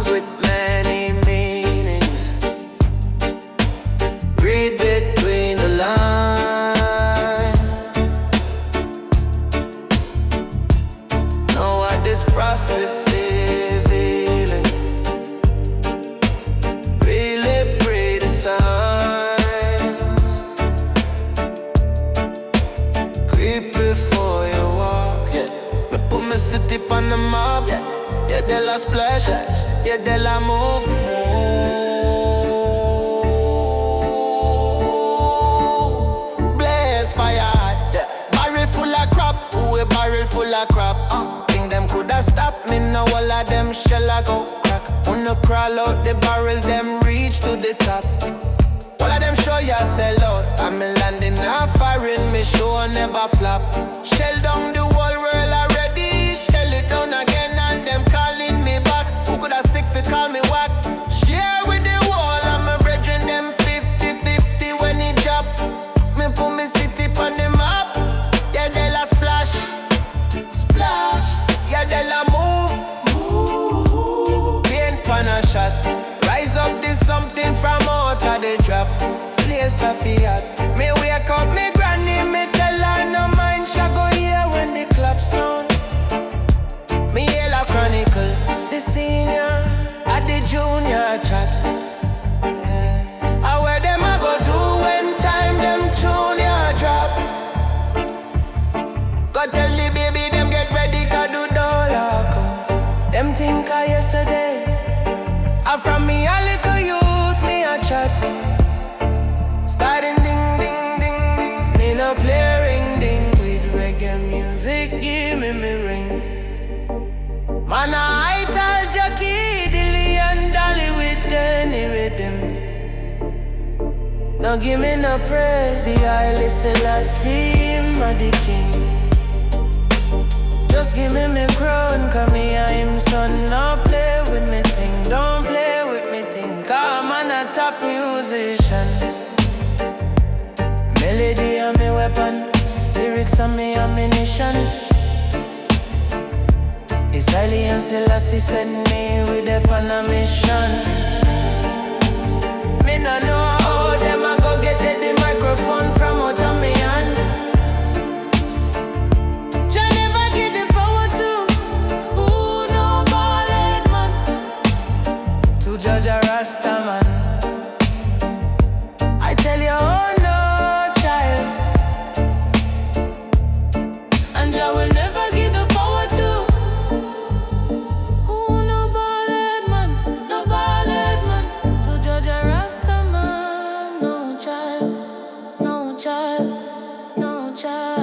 songs with many meanings. Read between the lines. Know what this prophecy feeling. Really pray the signs. Creep before you walk, yeah. Me put my city on the map, yeah. Yeah, de la splash, yeah, de la move. Blaze fire, yeah. Barrel full of crap, a barrel full of crap. Think them coulda stopped me, now all of them shell a go crack. Wanna crawl out the barrel, them reach to the top. All of them show ya sell out. I'm landing a foreign, me show never flop. Shell down the whole world already, shell it down again and them calling me back. Who coulda sick fi call me whack? Share with the wall and my brethren them 50-50 when it drop. Me put me city on the map. Yeah, de la splash, splash. Yeah, de la move, move. Paint pan a shot. Rise up this something from out of the trap. Place a fiat. Me wake up me granny, me tell her no mind. She go here when the clap sound. Me hail a chronicle, the senior at the junior chat. Yeah. Where them a go do when time them junior drop. Go tell the baby them get ready 'cause the dollar come. Them think of yesterday. From me a little youth, me a chat. Starting ding, ding, ding, ding. Me no play ring, ding. With reggae music, give me ring. Man, I tell Jackie, Dilly and Dolly with any rhythm. No give me no praise, the I listen, I see him a the king. Just give me my crown, 'cause me a him son. No play with me thing, don't play with me thing. 'Cause man a top musician. Melody a me weapon, lyrics a me ammunition. His highly and Selassie send me with a on a mission. Me no know how them a go get the microphone from out of me hand. Judge a Rasta man. I tell you, oh no, child. And I will never give the power to. Oh no ballad man, no ballad man. To judge a Rasta man, no child, no child, no child.